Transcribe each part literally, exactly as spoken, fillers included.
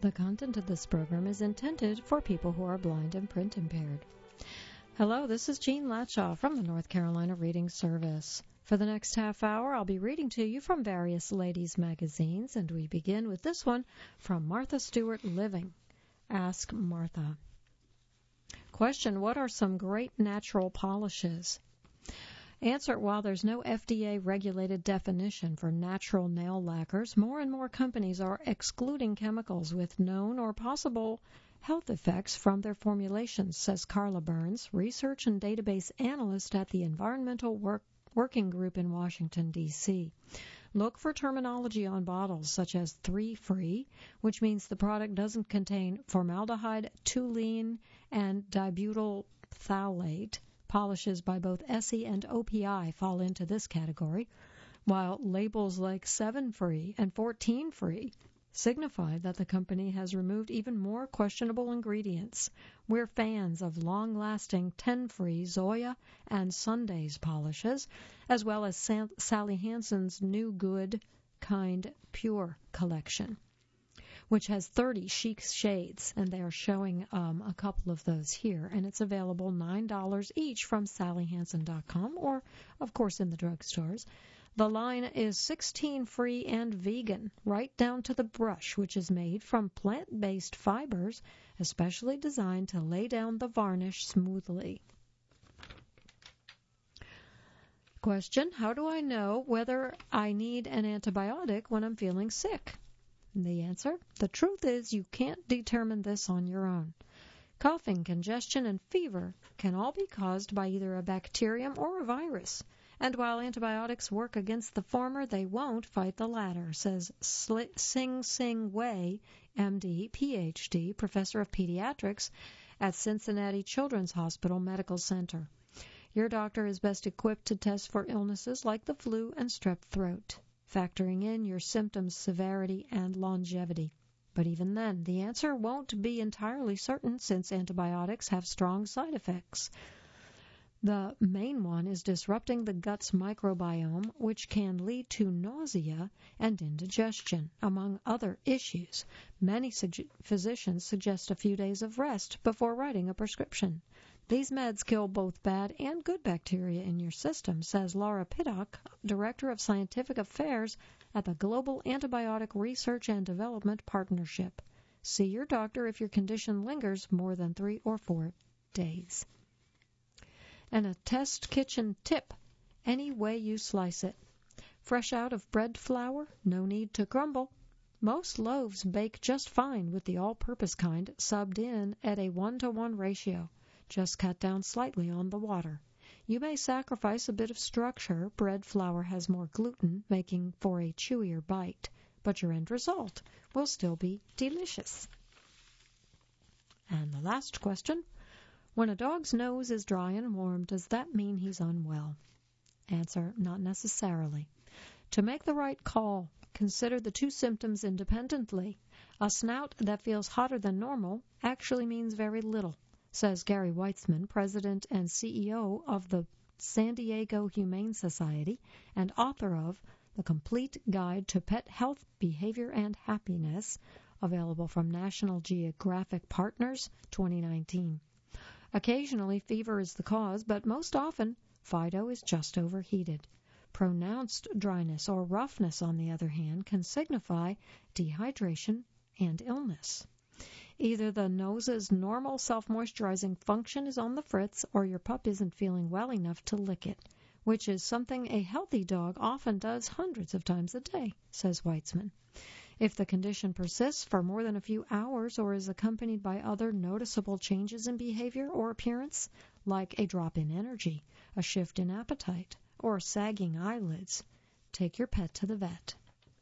The content of this program is intended for people who are blind and print impaired. Hello, this is Jean Latshaw from the North Carolina Reading Service. For the next half hour, I'll be reading to you from various ladies' magazines, and we begin with this one from Martha Stewart Living. Ask Martha. Question, what are some great natural polishes? Answer, while there's no F D A-regulated definition for natural nail lacquers, more and more companies are excluding chemicals with known or possible health effects from their formulations, says Carla Burns, research and database analyst at the Environmental Work Working Group in Washington, D C Look for terminology on bottles such as three-free, which means the product doesn't contain formaldehyde, toluene, and dibutyl phthalate. Polishes by both S E and O P I fall into this category, while labels like seven-free and fourteen-free signify that the company has removed even more questionable ingredients. We're fans of long-lasting ten-free Zoya and Sundays polishes, as well as Sam- Sally Hansen's New Good Kind Pure collection, which has thirty chic shades, and they are showing um, a couple of those here, and it's available nine dollars each from Sally Hansen dot com or, of course, in the drugstores. The line is sixteen-free and vegan, right down to the brush, which is made from plant-based fibers, especially designed to lay down the varnish smoothly. Question, how do I know whether I need an antibiotic when I'm feeling sick? The answer, the truth is you can't determine this on your own. Coughing, congestion, and fever can all be caused by either a bacterium or a virus. And while antibiotics work against the former, they won't fight the latter, says Sing Sing Wei, M D, P H D, professor of pediatrics at Cincinnati Children's Hospital Medical Center. Your doctor is best equipped to test for illnesses like the flu and strep throat, factoring in your symptoms' severity and longevity. But even then, the answer won't be entirely certain since antibiotics have strong side effects. The main one is disrupting the gut's microbiome, which can lead to nausea and indigestion, among other issues. Many suge- physicians suggest a few days of rest before writing a prescription. These meds kill both bad and good bacteria in your system, says Laura Piddock, Director of Scientific Affairs at the Global Antibiotic Research and Development Partnership. See your doctor if your condition lingers more than three or four days. And a test kitchen tip, any way you slice it. Fresh out of bread flour, no need to crumble. Most loaves bake just fine with the all-purpose kind subbed in at a one-to-one ratio. Just cut down slightly on the water. You may sacrifice a bit of structure. Bread flour has more gluten, making for a chewier bite, but your end result will still be delicious. And the last question. When a dog's nose is dry and warm, does that mean he's unwell? Answer, not necessarily. To make the right call, consider the two symptoms independently. A snout that feels hotter than normal actually means very little, says Gary Weitzman, president and C E O of the San Diego Humane Society and author of The Complete Guide to Pet Health, Behavior, and Happiness, available from National Geographic Partners, twenty nineteen. Occasionally, fever is the cause, but most often, Fido is just overheated. Pronounced dryness or roughness, on the other hand, can signify dehydration and illness. Either the nose's normal self-moisturizing function is on the fritz, or your pup isn't feeling well enough to lick it, which is something a healthy dog often does hundreds of times a day, says Weitzman. If the condition persists for more than a few hours or is accompanied by other noticeable changes in behavior or appearance, like a drop in energy, a shift in appetite, or sagging eyelids, take your pet to the vet.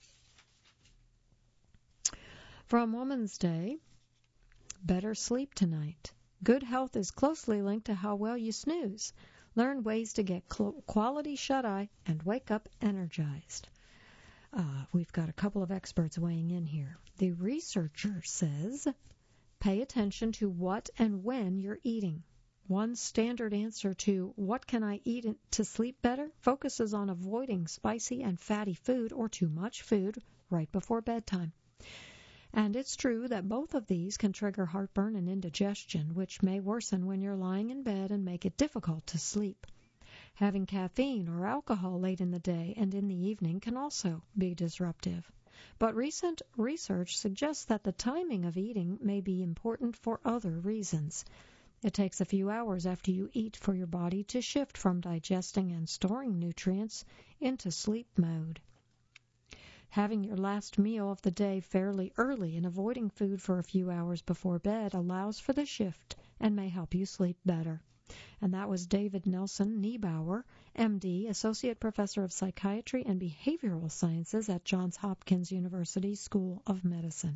From Woman's Day, better sleep tonight. Good health is closely linked to how well you snooze. Learn ways to get cl- quality shut-eye and wake up energized. Uh, we've got a couple of experts weighing in here. The researcher says, pay attention to what and when you're eating. One standard answer to what can I eat to sleep better focuses on avoiding spicy and fatty food or too much food right before bedtime. And it's true that both of these can trigger heartburn and indigestion, which may worsen when you're lying in bed and make it difficult to sleep. Having caffeine or alcohol late in the day and in the evening can also be disruptive. But recent research suggests that the timing of eating may be important for other reasons. It takes a few hours after you eat for your body to shift from digesting and storing nutrients into sleep mode. Having your last meal of the day fairly early and avoiding food for a few hours before bed allows for the shift and may help you sleep better. And that was David Nelson Niebauer, M D, Associate Professor of Psychiatry and Behavioral Sciences at Johns Hopkins University School of Medicine.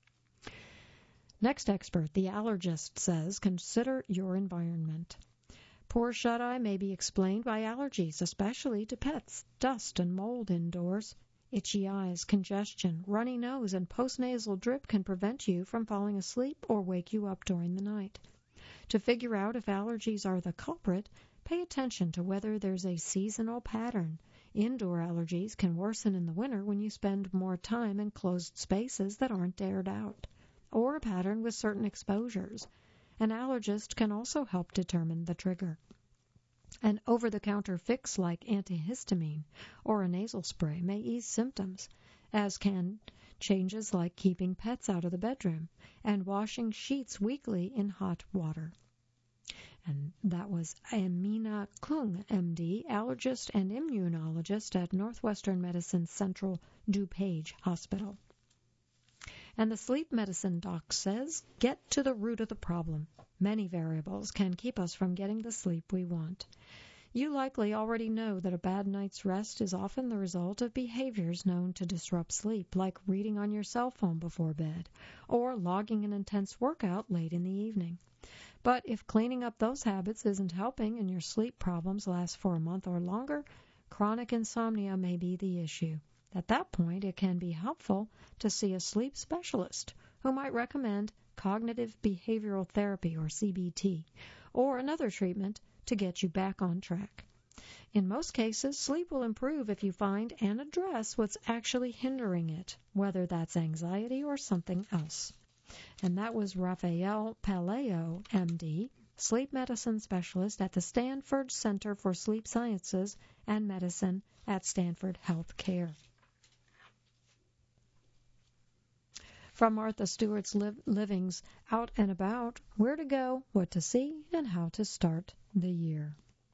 Next expert, the allergist, says, consider your environment. Poor shut-eye may be explained by allergies, especially to pets, dust and mold indoors. Itchy eyes, congestion, runny nose, and postnasal drip can prevent you from falling asleep or wake you up during the night. To figure out if allergies are the culprit, pay attention to whether there's a seasonal pattern. Indoor allergies can worsen in the winter when you spend more time in closed spaces that aren't aired out, or a pattern with certain exposures. An allergist can also help determine the trigger. An over-the-counter fix like antihistamine or a nasal spray may ease symptoms, as can changes like keeping pets out of the bedroom and washing sheets weekly in hot water. And that was Amina Kung, M D, allergist and immunologist at Northwestern Medicine's Central DuPage Hospital. And the sleep medicine doc says, get to the root of the problem. Many variables can keep us from getting the sleep we want. You likely already know that a bad night's rest is often the result of behaviors known to disrupt sleep, like reading on your cell phone before bed, or logging an intense workout late in the evening. But if cleaning up those habits isn't helping and your sleep problems last for a month or longer, chronic insomnia may be the issue. At that point, it can be helpful to see a sleep specialist who might recommend cognitive behavioral therapy, or C B T, or another treatment to get you back on track. In most cases, sleep will improve if you find and address what's actually hindering it, whether that's anxiety or something else. And that was Rafael Palaio, M D, sleep medicine specialist at the Stanford Center for Sleep Sciences and Medicine at Stanford Health Care. From Martha Stewart's Liv- Living's Out and About, where to go, what to see, and how to start the year.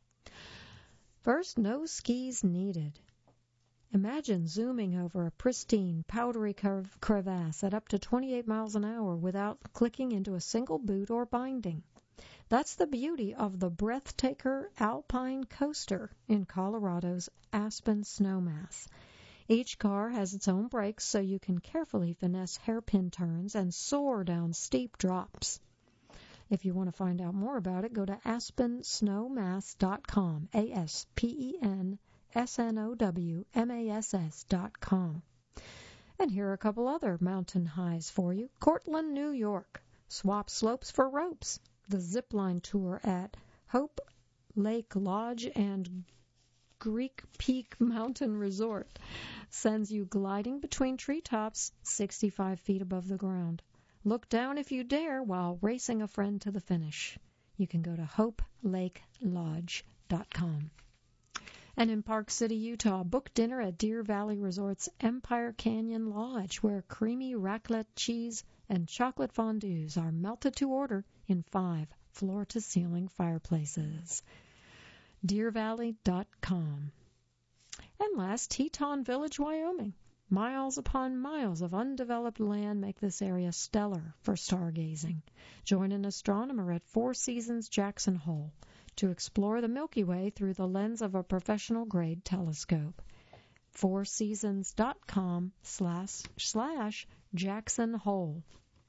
First, no skis needed. Imagine zooming over a pristine, powdery curve crevasse at up to twenty-eight miles an hour without clicking into a single boot or binding. That's the beauty of the Breathtaker Alpine Coaster in Colorado's Aspen Snowmass. Each car has its own brakes, so you can carefully finesse hairpin turns and soar down steep drops. If you want to find out more about it, go to aspen snowmass dot com, A S P E N S N O W M A S S dot com. And here are a couple other mountain highs for you. Cortland, New York. Swap slopes for ropes. The zipline tour at Hope Lake Lodge and Greek Peak Mountain Resort sends you gliding between treetops sixty-five feet above the ground. Look down if you dare while racing a friend to the finish. You can go to hope lake lodge dot com. And in Park City, Utah, book dinner at Deer Valley Resort's Empire Canyon Lodge, where creamy raclette cheese and chocolate fondues are melted to order in five floor-to-ceiling fireplaces. deer valley dot com. And last, Teton Village, Wyoming. Miles upon miles of undeveloped land make this area stellar for stargazing. Join an astronomer at Four Seasons Jackson Hole to explore the Milky Way through the lens of a professional-grade telescope. four seasons dot com slash slash Jackson Hole.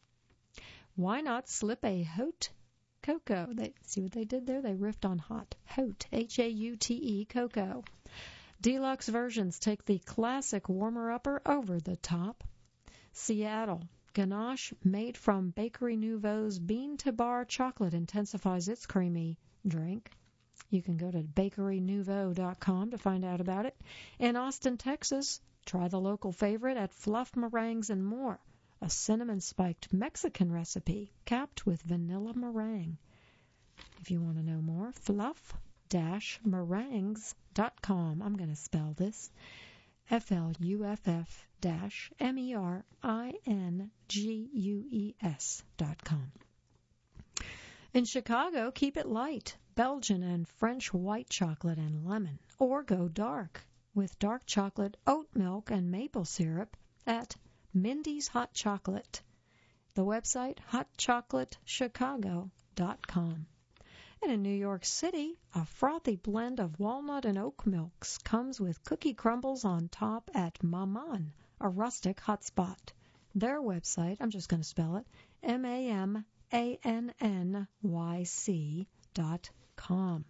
Why not slip a Haute cocoa? They, see what they did there? They riffed on hot. Haute, H A U T E, cocoa. Deluxe versions take the classic warmer-upper over the top. Seattle, ganache made from Bakery Nouveau's bean-to-bar chocolate intensifies its creamy drink. You can go to bakery nouveau dot com to find out about it. In Austin, Texas, try the local favorite at Fluff Meringues and More, a cinnamon-spiked Mexican recipe capped with vanilla meringue. If you want to know more, fluff dash meringues dot com. I'm going to spell this. F L U F F dash M E R I N G U E S dot com. In Chicago, keep it light. Belgian and French white chocolate and lemon. Or go dark with dark chocolate, oat milk, and maple syrup at Mindy's Hot Chocolate. The website, hot chocolate chicago dot com. And in New York City, a frothy blend of walnut and oat milks comes with cookie crumbles on top at Maman, a rustic hotspot. Their website, I'm just going to spell it, M A M A N N Y C dot com.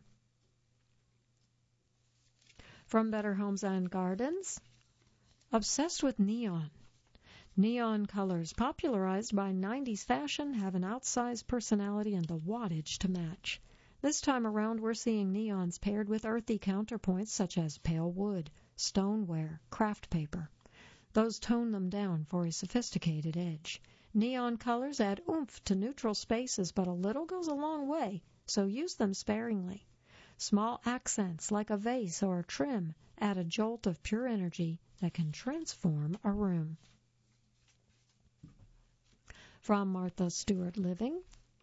From Better Homes and Gardens, obsessed with neon. Neon colors popularized by nineties fashion have an outsized personality and the wattage to match. This time around, we're seeing neons paired with earthy counterpoints such as pale wood, stoneware, craft paper. Those tone them down for a sophisticated edge. Neon colors add oomph to neutral spaces, but a little goes a long way, so use them sparingly. Small accents like a vase or a trim add a jolt of pure energy that can transform a room. From Martha Stewart Living.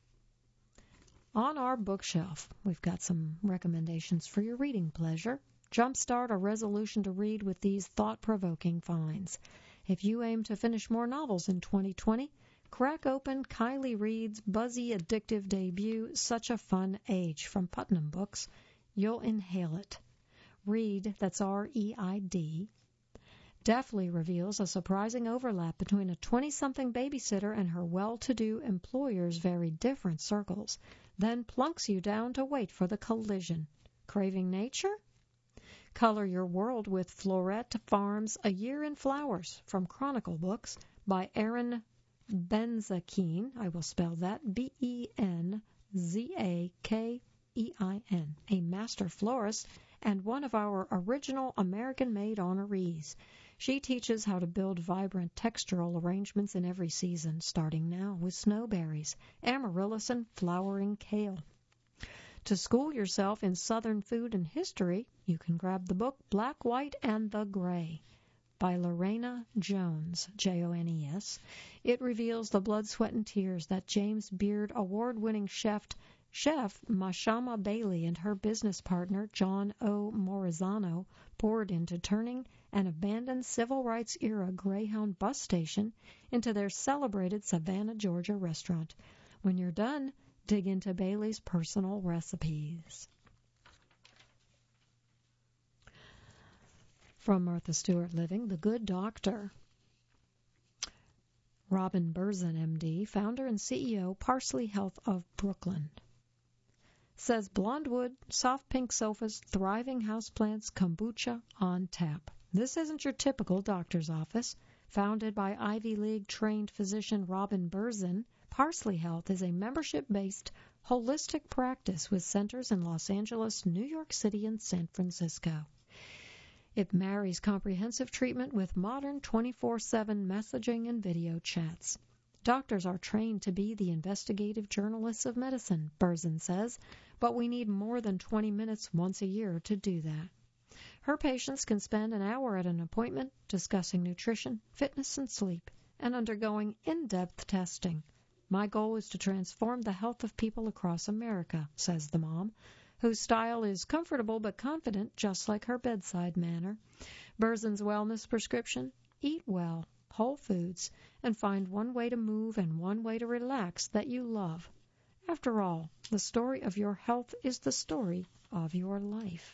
On our bookshelf, we've got some recommendations for your reading pleasure. Jumpstart a resolution to read with these thought-provoking finds. If you aim to finish more novels in twenty twenty, crack open Kiley Reid's buzzy, addictive debut, Such a Fun Age, from Putnam Books. You'll inhale it. Reid, that's R E I D, deftly reveals a surprising overlap between a twenty-something babysitter and her well-to-do employer's very different circles, then plunks you down to wait for the collision. Craving nature? Color your world with Florette Farm's A Year in Flowers, from Chronicle Books, by Erin Benzakein. I will spell that B E N Z A K E I N, a master florist and one of our original American-made honorees. She teaches how to build vibrant textural arrangements in every season, starting now with snowberries, amaryllis, and flowering kale. To school yourself in Southern food and history, you can grab the book Black, White, and the Gray by Lorena Jones, J O N E S. It reveals the blood, sweat, and tears that James Beard award-winning chef Chef Mashama Bailey and her business partner John O. Morizano poured into turning an abandoned civil rights-era Greyhound bus station into their celebrated Savannah, Georgia restaurant. When you're done, dig into Bailey's personal recipes. From Martha Stewart Living, The Good Doctor. Robin Berzin, M D, founder and C E O, Parsley Health of Brooklyn, says blonde wood, soft pink sofas, thriving houseplants, kombucha on tap. This isn't your typical doctor's office. Founded by Ivy League-trained physician Robin Berzin, Parsley Health is a membership-based, holistic practice with centers in Los Angeles, New York City, and San Francisco. It marries comprehensive treatment with modern twenty-four seven messaging and video chats. Doctors are trained to be the investigative journalists of medicine, Berzin says, but we need more than twenty minutes once a year to do that. Her patients can spend an hour at an appointment discussing nutrition, fitness, and sleep, and undergoing in-depth testing. My goal is to transform the health of people across America, says the mom, whose style is comfortable but confident, just like her bedside manner. Berzin's wellness prescription: eat well, whole foods, and find one way to move and one way to relax that you love. After all, the story of your health is the story of your life.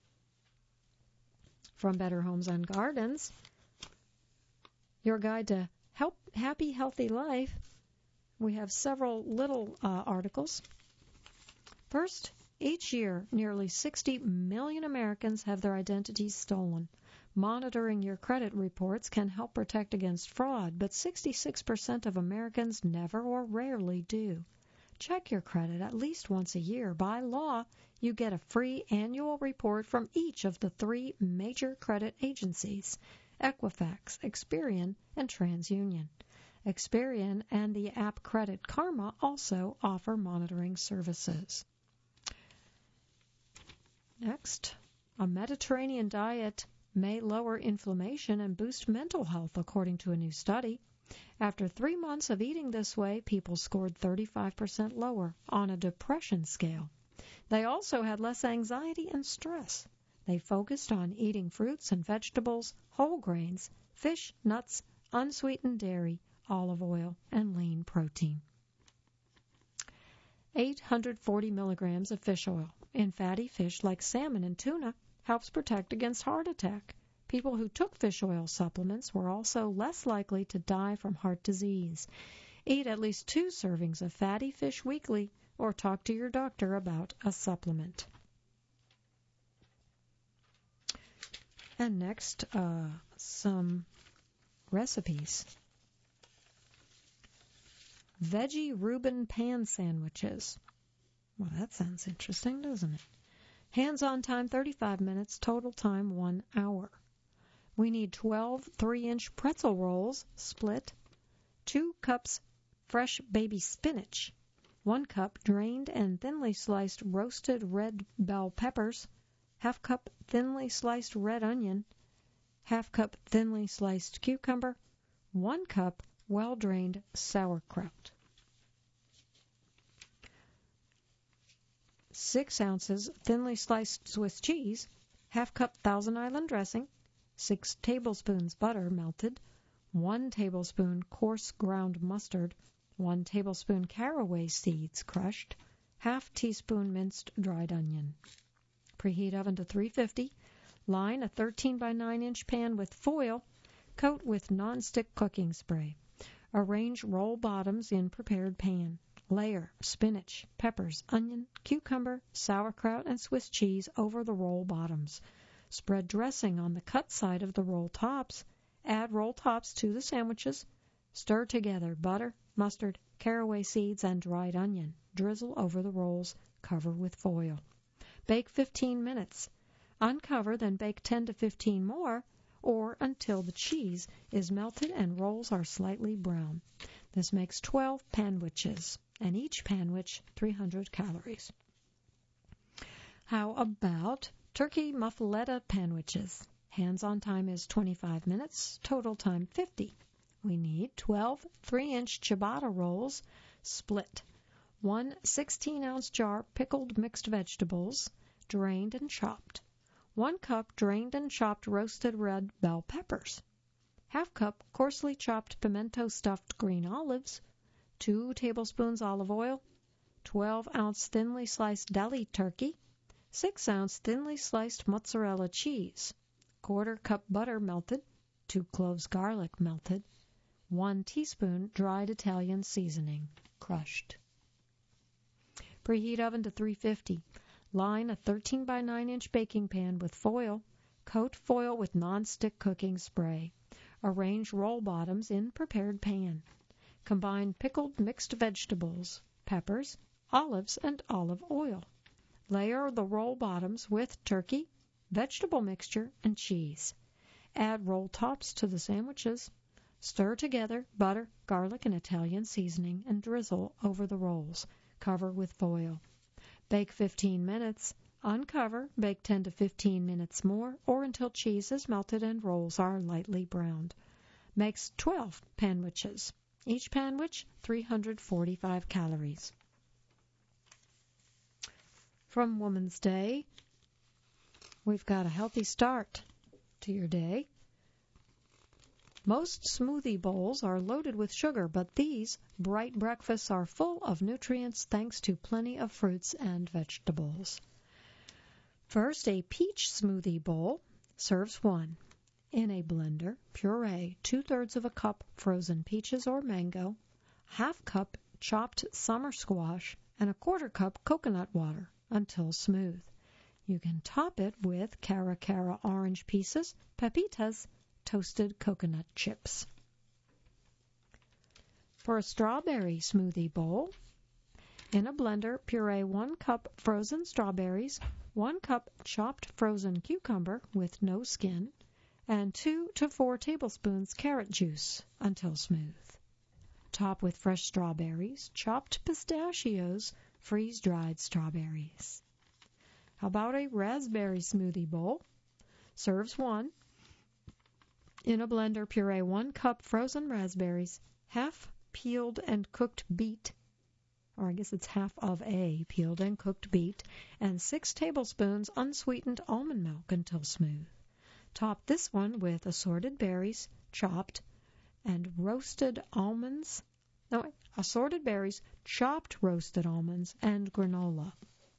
From Better Homes and Gardens, your guide to help happy, healthy life, we have several little uh, articles. First, each year, nearly sixty million Americans have their identities stolen. Monitoring your credit reports can help protect against fraud, but sixty-six percent of Americans never or rarely do. Check your credit at least once a year. By law, you get a free annual report from each of the three major credit agencies, Equifax, Experian, and TransUnion. Experian and the app Credit Karma also offer monitoring services. Next, a Mediterranean diet may lower inflammation and boost mental health, according to a new study. After three months of eating this way, people scored thirty-five percent lower on a depression scale. They also had less anxiety and stress. They focused on eating fruits and vegetables, whole grains, fish, nuts, unsweetened dairy, olive oil, and lean protein. eight hundred forty milligrams of fish oil in fatty fish like salmon and tuna helps protect against heart attack. People who took fish oil supplements were also less likely to die from heart disease. Eat at least two servings of fatty fish weekly or talk to your doctor about a supplement. And next, uh, some recipes. Veggie Reuben pan sandwiches. Well, that sounds interesting, doesn't it? Hands-on time, thirty-five minutes. Total time, one hour. We need twelve three-inch pretzel rolls, split, two cups fresh baby spinach, one cup drained and thinly sliced roasted red bell peppers, half cup thinly sliced red onion, half cup thinly sliced cucumber, one cup well-drained sauerkraut. Six ounces thinly sliced Swiss cheese, half cup Thousand Island dressing, six tablespoons butter melted, one tablespoon coarse ground mustard, one tablespoon caraway seeds crushed, half teaspoon minced dried onion. Preheat oven to three fifty. Line a thirteen by nine inch pan with foil. Coat with nonstick cooking spray. Arrange roll bottoms in prepared pan. Layer spinach, peppers, onion, cucumber, sauerkraut, and Swiss cheese over the roll bottoms. Spread dressing on the cut side of the roll tops. Add roll tops to the sandwiches. Stir together butter, mustard, caraway seeds, and dried onion. Drizzle over the rolls. Cover with foil. Bake fifteen minutes. Uncover, then bake ten to fifteen more, or until the cheese is melted and rolls are slightly brown. This makes twelve panwiches, and each panwich three hundred calories. How about turkey muffaletta panwiches? Hands-on time is twenty-five minutes, total time fifty. We need twelve three-inch ciabatta rolls, split, one sixteen-ounce jar pickled mixed vegetables, drained and chopped, one cup drained and chopped roasted red bell peppers, half cup coarsely chopped pimento stuffed green olives, two tablespoons olive oil, twelve ounce thinly sliced deli turkey, six ounce thinly sliced mozzarella cheese, quarter cup butter melted, two cloves garlic melted, one teaspoon dried Italian seasoning, crushed. Preheat oven to three fifty. Line a thirteen by nine inch baking pan with foil. Coat foil with nonstick cooking spray. Arrange roll bottoms in prepared pan. Combine pickled mixed vegetables, peppers, olives, and olive oil. Layer the roll bottoms with turkey, vegetable mixture, and cheese. Add roll tops to the sandwiches. Stir together butter, garlic, and Italian seasoning and drizzle over the rolls. Cover with foil. Bake fifteen minutes. Uncover, bake ten to fifteen minutes more, or until cheese is melted and rolls are lightly browned. Makes twelve panwiches. Each panwich, three hundred forty-five calories. From Woman's Day, we've got a healthy start to your day. Most smoothie bowls are loaded with sugar, but these bright breakfasts are full of nutrients thanks to plenty of fruits and vegetables. First, a peach smoothie bowl serves one. In a blender, puree two-thirds of a cup frozen peaches or mango, half cup chopped summer squash, and a quarter cup coconut water until smooth. You can top it with Cara Cara orange pieces, pepitas, toasted coconut chips. For a strawberry smoothie bowl, in a blender, puree one cup frozen strawberries, one cup chopped frozen cucumber with no skin, and two to four tablespoons carrot juice until smooth. Top with fresh strawberries, chopped pistachios, freeze-dried strawberries. How about a raspberry smoothie bowl? Serves one. In a blender, puree one cup frozen raspberries, half peeled and cooked beet, or I guess it's half of a peeled and cooked beet, and six tablespoons unsweetened almond milk until smooth. Top this one with assorted berries, chopped, and roasted almonds. No, assorted berries, chopped roasted almonds, and granola.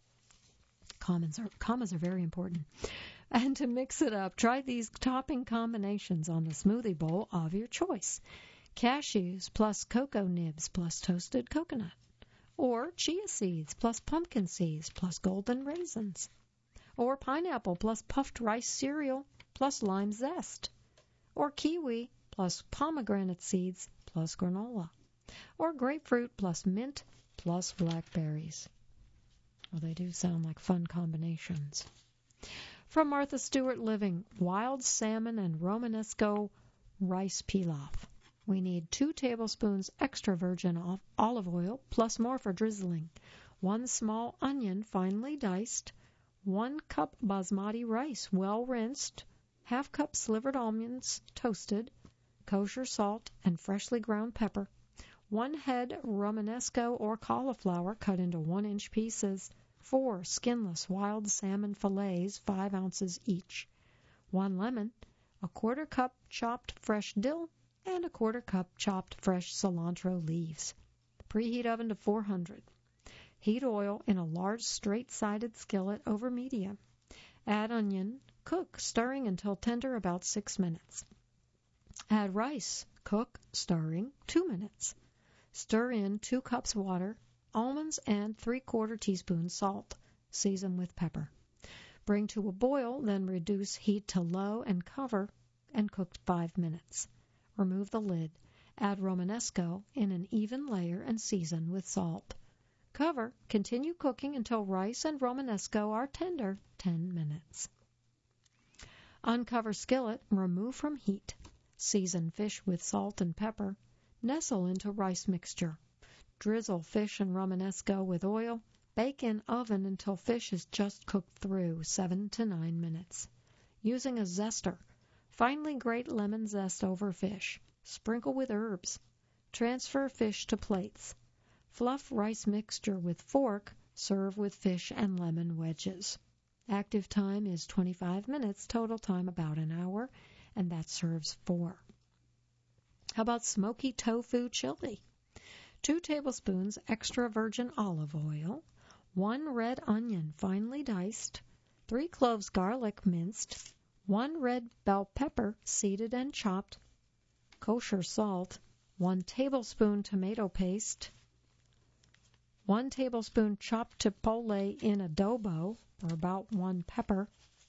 Commas are, commas are very important. And to mix it up, try these topping combinations on the smoothie bowl of your choice. Cashews plus cocoa nibs plus toasted coconut. Or chia seeds plus pumpkin seeds plus golden raisins. Or pineapple plus puffed rice cereal plus lime zest. Or kiwi plus pomegranate seeds plus granola. Or grapefruit plus mint plus blackberries. Well, they do sound like fun combinations. From Martha Stewart Living, wild salmon and Romanesco rice pilaf. We need two tablespoons extra virgin olive oil, plus more for drizzling, one small onion finely diced, one cup basmati rice well rinsed, half cup slivered almonds toasted, kosher salt and freshly ground pepper, one head Romanesco or cauliflower cut into one-inch pieces, four skinless wild salmon fillets, five ounces each, one lemon, a quarter cup chopped fresh dill, and a quarter cup chopped fresh cilantro leaves. Preheat oven to four hundred. Heat oil in a large straight-sided skillet over medium. Add onion. Cook, stirring until tender, about six minutes. Add rice. Cook, stirring, two minutes. Stir in two cups water, almonds, and three-quarter teaspoon salt. Season with pepper. Bring to a boil, then reduce heat to low and cover and cook five minutes. Remove the lid. Add Romanesco in an even layer and season with salt. Cover. Continue cooking until rice and Romanesco are tender, ten minutes. Uncover skillet, remove from heat. Season fish with salt and pepper. Nestle into rice mixture. Drizzle fish and Romanesco with oil. Bake in oven until fish is just cooked through, seven to nine minutes. Using a zester, finely grate lemon zest over fish. Sprinkle with herbs. Transfer fish to plates. Fluff rice mixture with fork. Serve with fish and lemon wedges. Active time is twenty-five minutes, total time about an hour, and that serves four. How about smoky tofu chili? Two tablespoons extra virgin olive oil, one red onion finely diced, three cloves garlic minced, one red bell pepper seeded and chopped, kosher salt, one tablespoon tomato paste, one tablespoon chopped chipotle in adobo, or about one pepper,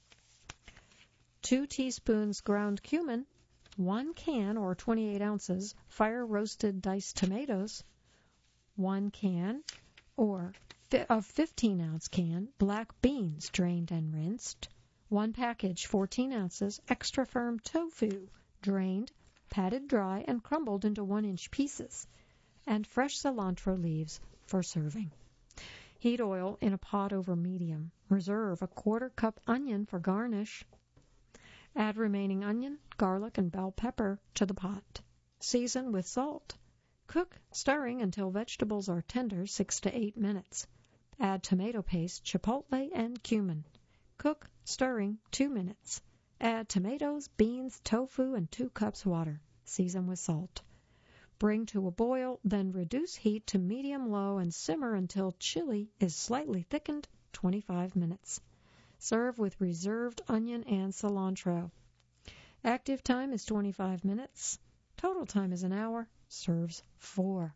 two teaspoons ground cumin, one can or twenty-eight ounces fire-roasted diced tomatoes, one can or a fifteen-ounce can black beans drained and rinsed, one package fourteen ounces extra firm tofu drained, patted dry, and crumbled into one-inch pieces, and fresh cilantro leaves for serving. Heat oil in a pot over medium. Reserve a quarter cup onion for garnish. Add remaining onion, garlic, and bell pepper to the pot. Season with salt. Cook, stirring until vegetables are tender, six to eight minutes. Add tomato paste, chipotle, and cumin. Cook, stirring, two minutes. Add tomatoes, beans, tofu, and two cups water. Season with salt. Bring to a boil, then reduce heat to medium-low and simmer until chili is slightly thickened, twenty-five minutes. Serve with reserved onion and cilantro. Active time is twenty-five minutes. Total time is an hour. Serves four.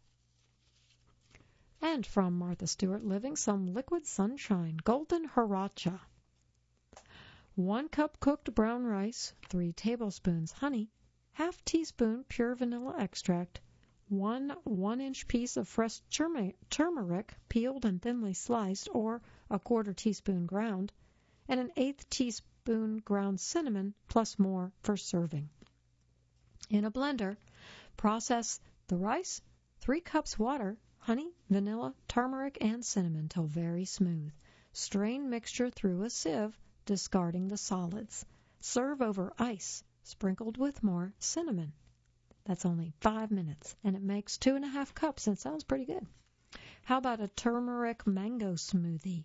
And from Martha Stewart Living, some liquid sunshine, golden sriracha. One cup cooked brown rice, three tablespoons honey, half teaspoon pure vanilla extract, one one-inch piece of fresh turmeric, peeled and thinly sliced, or a quarter teaspoon ground, and an eighth teaspoon ground cinnamon, plus more for serving. In a blender, process The rice, three cups water, honey, vanilla, turmeric, and cinnamon till very smooth. Strain mixture through a sieve, discarding the solids. Serve over ice, sprinkled with more cinnamon. That's only five minutes, and it makes two and a half cups, and it sounds pretty good. How about a turmeric mango smoothie?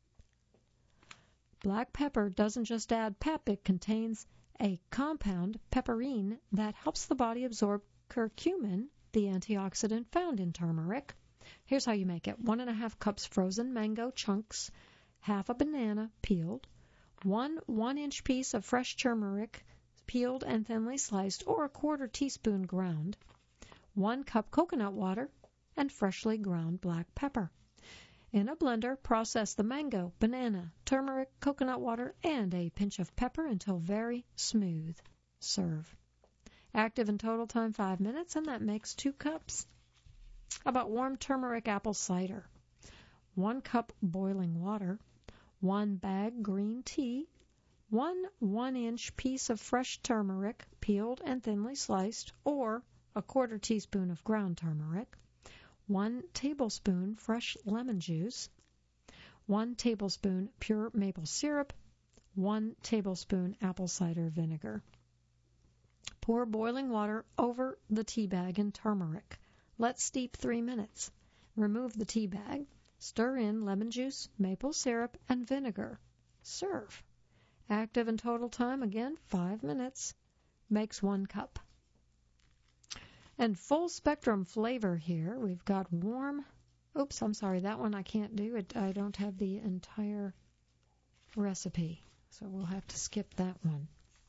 Black pepper doesn't just add pep, it contains a compound, pepperine, that helps the body absorb curcumin, the antioxidant found in turmeric. Here's how you make it. One and a half cups frozen mango chunks, half a banana peeled, one one-inch piece of fresh turmeric peeled and thinly sliced or a quarter teaspoon ground, one cup coconut water, and freshly ground black pepper. In a blender, process the mango, banana, turmeric, coconut water, and a pinch of pepper until very smooth. Serve. Active in total time five minutes, and that makes two cups. How about warm turmeric apple cider? One cup boiling water, one bag green tea, one one-inch piece of fresh turmeric, peeled and thinly sliced, or a quarter teaspoon of ground turmeric, one tablespoon fresh lemon juice, one tablespoon pure maple syrup, one tablespoon apple cider vinegar. Pour boiling water over the tea bag and turmeric. Let steep three minutes. Remove the tea bag. Stir in lemon juice, maple syrup, and vinegar. Serve. Active in total time, again, five minutes. Makes one cup. And full spectrum flavor here. We've got warm. Oops, I'm sorry. That one I can't do. It, I don't have the entire recipe. So we'll have to skip that one.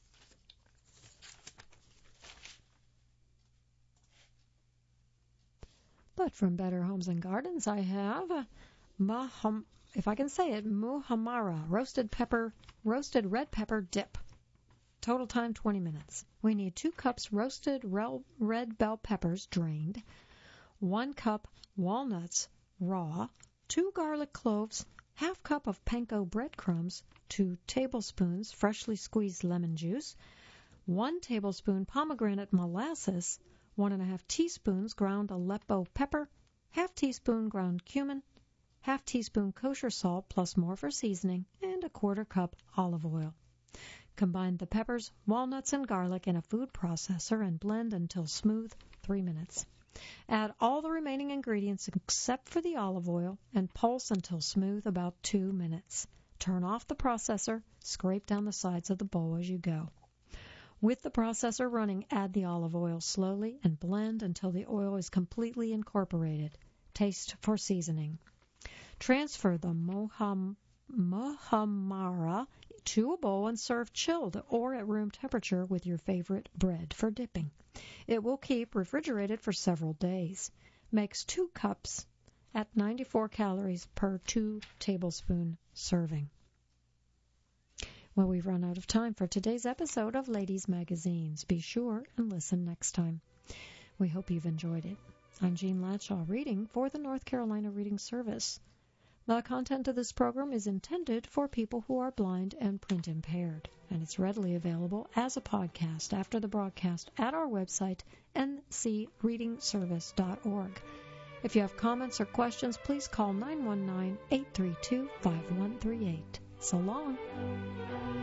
But from Better Homes and Gardens, I have a maham, if I can say it, muhammara, roasted pepper, roasted red pepper dip. Total time twenty minutes. We need two cups roasted red bell peppers drained, one cup walnuts raw, two garlic cloves, half cup of panko breadcrumbs, two tablespoons freshly squeezed lemon juice, one tablespoon pomegranate molasses, one and a half teaspoons ground Aleppo pepper, half teaspoon ground cumin, half teaspoon kosher salt plus more for seasoning, and a quarter cup olive oil. Combine the peppers, walnuts, and garlic in a food processor and blend until smooth, three minutes. Add all the remaining ingredients except for the olive oil and pulse until smooth, about two minutes. Turn off the processor, scrape down the sides of the bowl as you go. With the processor running, add the olive oil slowly and blend until the oil is completely incorporated. Taste for seasoning. Transfer the moham, muhammara to a bowl and serve chilled or at room temperature with your favorite bread for dipping. It will keep refrigerated for several days. Makes two cups at ninety-four calories per two tablespoon serving. Well, we've run out of time for today's episode of Ladies Magazines. Be sure and listen next time. We hope you've enjoyed it. I'm Jean Latshaw reading for the North Carolina Reading Service. The content of this program is intended for people who are blind and print impaired, and it's readily available as a podcast after the broadcast at our website, n c reading service dot org. If you have comments or questions, please call nine one nine, eight three two, five one three eight. So long.